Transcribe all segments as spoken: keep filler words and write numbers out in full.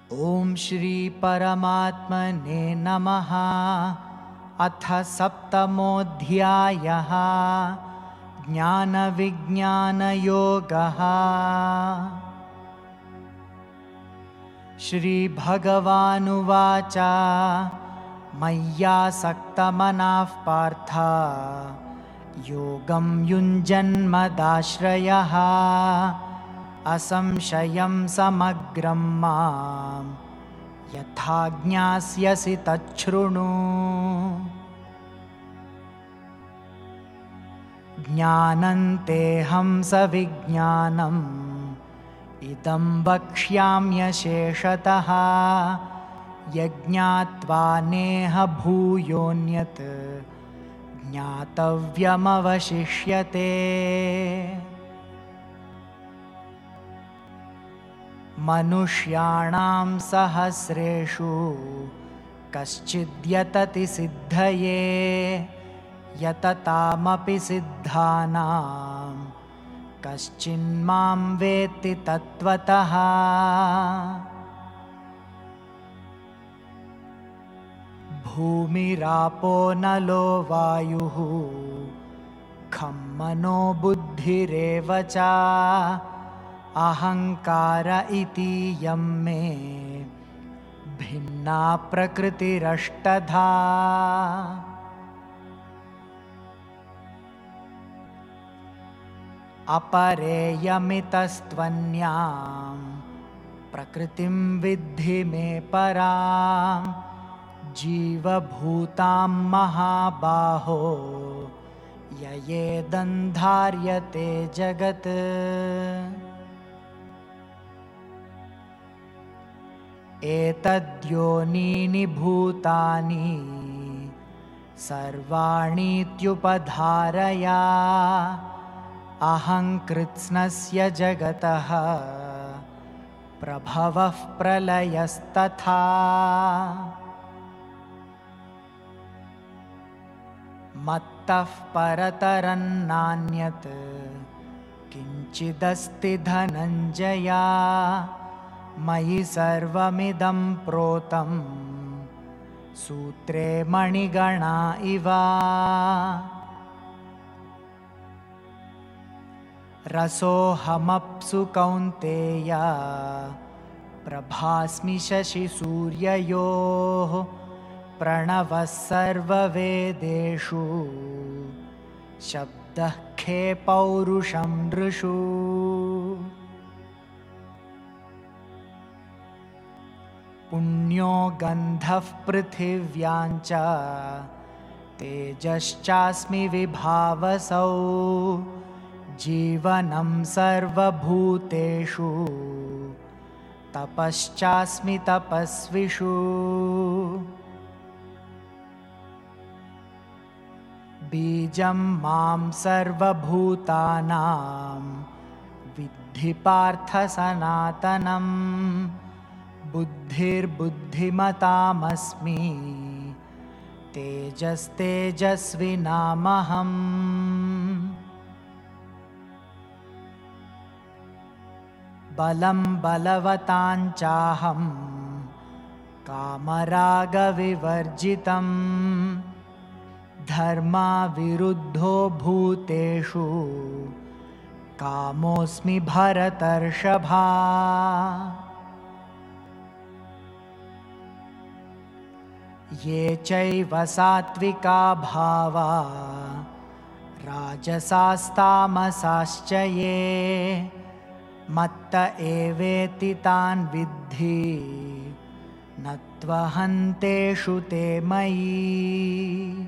ॐ श्री परमात्मने नमः। अथ सप्तमोऽध्यायः। ज्ञानविज्ञानयोगः। श्रीभगवानुवाच मय्यासक्तमनः पार्थ योगं युञ्जन्मदाश्रयः असंशयं समग्रं मां यथा ज्ञास्यसि तच्छृणु। ज्ञानन्तेऽहं सविज्ञानम् इदं वक्ष्याम्यशेषतः यज्ञात्वा नेह भूयोऽन्यत् ज्ञातव्यमवशिष्यते। मनुष्याणां सहस्रेषु कश्चिद्यतति सिद्धये यततामपि सिद्धानां कश्चिन्मां वेत्ति तत्त्वतः। भूमिरापो नलो वायुः खं मनो बुद्धिरेव च अहङ्कार इतीयं मे भिन्ना प्रकृतिरष्टधा। अपरेयमितस्त्वन्यां प्रकृतिं विद्धि मे परां जीवभूतां महाबाहो ययेदन्धार्यते जगत्। एतद्योनीनि भूतानि सर्वाणीत्युपधारया अहं कृत्स्नस्य जगतः प्रभवः प्रलयस्तथा। मत्तः परतरं नान्यत् किञ्चिदस्ति धनञ्जय मयि सर्वमिदं प्रोतं सूत्रे मणिगणा इव। रसोऽहमप्सु कौन्तेय प्रभास्मि शशिसूर्ययोः प्रणवः सर्ववेदेषु शब्दः खे पौरुषं नृषु। पुण्यो गन्धः पृथिव्यां च तेजश्चास्मि विभावसौ जीवनं सर्वभूतेषु तपश्चास्मि तपस्विषु। बीजं मां सर्वभूतानां विद्धि पार्थ सनातनम् बुद्धिर्बुद्धिमतामस्मि तेजस्तेजस्विनामहम्। बलं बलवताञ्चाहं कामरागविवर्जितं धर्माविरुद्धो भूतेषु कामोऽस्मि भरतर्षभा। ये चैव सात्विका भावा राजसास्तामसाश्च ये मत्त एवेति तान् विद्धि न त्वहन्तेषु ते मयि।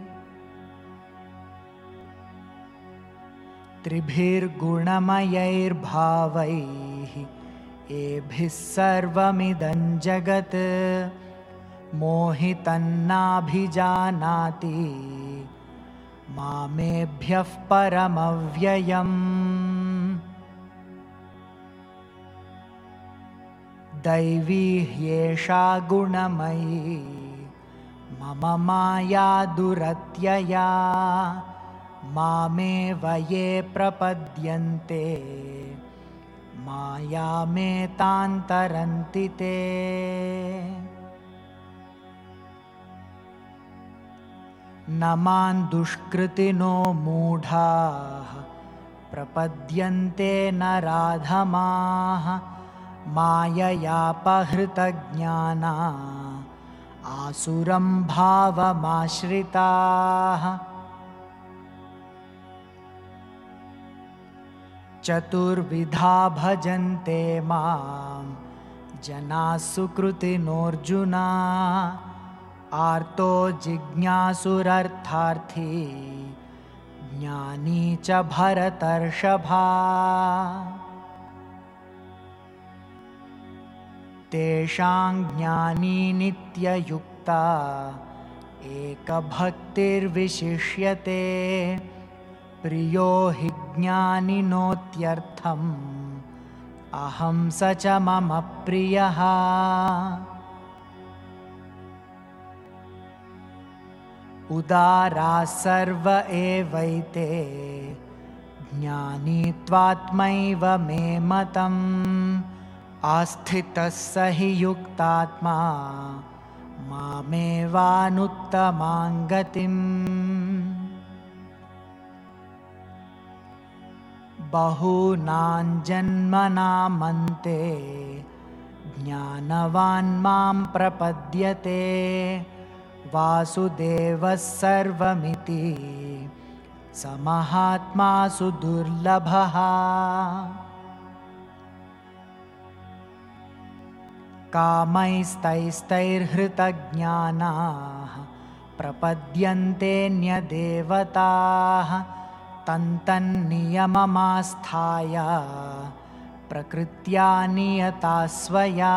त्रिभिर्गुणमयैर्भावैः एभिः सर्वमिदं जगत् मोहितन्नाभिजानाति मामेभ्यः परमव्ययम्। दैवी ह्येषा गुणमयी मम माया दुरत्यया मामेव ये प्रपद्यन्ते मायामेतान्तरन्ति ते। न मां दुष्कृतिनो मूढाः प्रपद्यन्ते नराधमाः माययापहृतज्ञाना आसुरं भावमाश्रिताः। चतुर्विधा भजन्ते मां जनाः सुकृतिनोऽर्जुन। आर्तो जिज्ञासुरर्थार्थी ज्ञानी च भरतर्षभा। तेषां ज्ञानी नित्ययुक्ता एकभक्तिर्विशिष्यते। प्रियो हि ज्ञानिनोत्यर्थम् अहं स च मम प्रियः। उदाराः सर्व एवैते ज्ञानी त्वात्मैव मे मतम्। आस्थितः स हि युक्तात्मा मामेवानुत्तमां गतिम्। बहूनां जन्मनामन्ते ज्ञानवान् मां प्रपद्यते। वासुदेवः सर्वमिति स महात्मासु दुर्लभः। कामैस्तैस्तैर्हृतज्ञानाः प्रपद्यन्तेऽन्यदेवताः। तन्तन्नियममास्थाय प्रकृत्या नियता स्वया।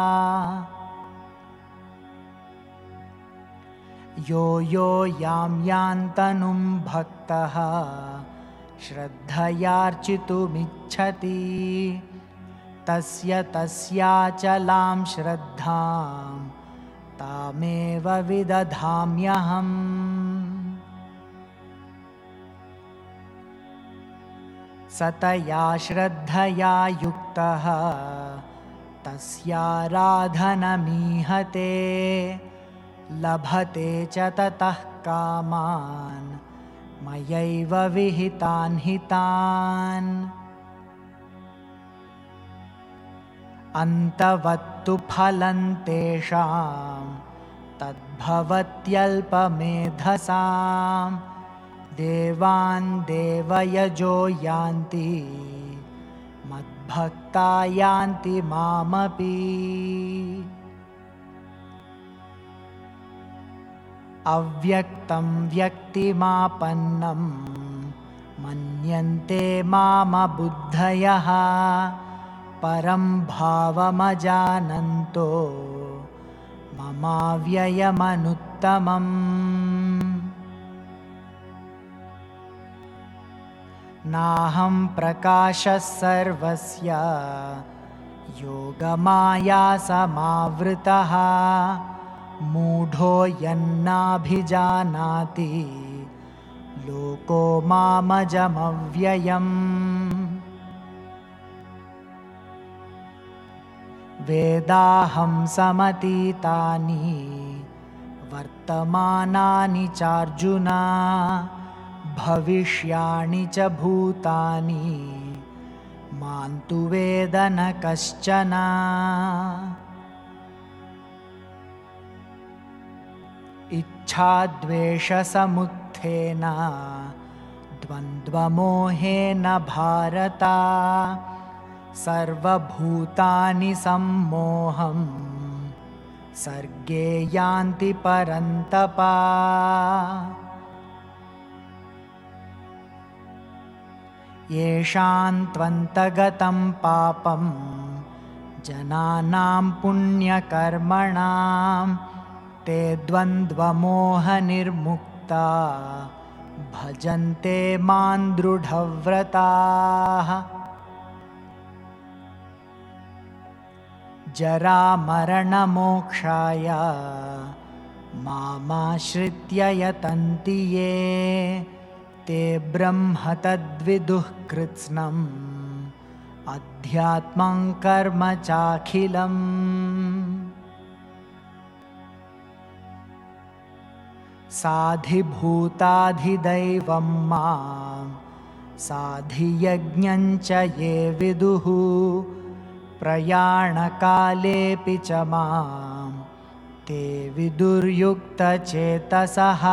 यो यो यां यान्तनुं भक्तः श्रद्धयार्चितुमिच्छति तस्य तस्याचलां श्रद्धां तामेव विदधाम्यहम्। सतया श्रद्धया युक्तः तस्याराधनमीहते। लभते च ततः कामान् मयैव विहितान् हितान्। अन्तवत्तु फलं तेषां तद्भवत्यल्पमेधसां। देवान् देवयजो यान्ति मद्भक्ता यान्ति मामपि। अव्यक्तं व्यक्तिमापन्नं मन्यन्ते मामबुद्धयः। परं भावमजानन्तो ममाव्ययमनुत्तमम्। नाहं प्रकाशः सर्वस्य योगमाया समावृतः। मूढो यन्नाभिजानाति लोको मामजमव्ययम्। वेदाहं समतीतानि वर्तमानानि चार्जुन। भविष्याणि च भूतानि मां तु वेद न कश्चन। इच्छाद्वेषसमुत्थेन द्वन्द्वमोहेन भारत। सर्वभूतानि सम्मोहं सर्गे यान्ति परन्तप। येषां त्वन्तगतं पापं जनानां पुण्यकर्मणां ते द्वन्द्वमोहनिर्मुक्ता भजन्ते मां दृढव्रताः। जरामरणमोक्षाय मामाश्रित्य यतन्ति ये ते ब्रह्म तद्विदुः कृत्स्नं अध्यात्मं कर्म चाखिलम्। साधिभूताधिदैवं मां साधियज्ञं च ये विदुः प्रयाणकालेऽपि च मां ते विदुर्युक्तचेतसः।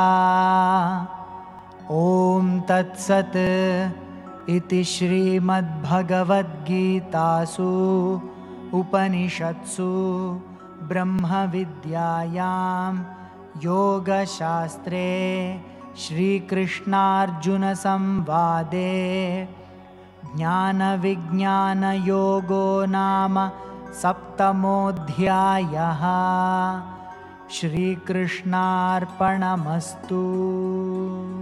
ॐ तत्सत् इति श्रीमद्भगवद्गीतासु उपनिषत्सु ब्रह्मविद्यायां योगशास्त्रे श्रीकृष्णार्जुनसंवादे ज्ञानविज्ञानयोगो नाम सप्तमोऽध्यायः। श्रीकृष्णार्पणमस्तु।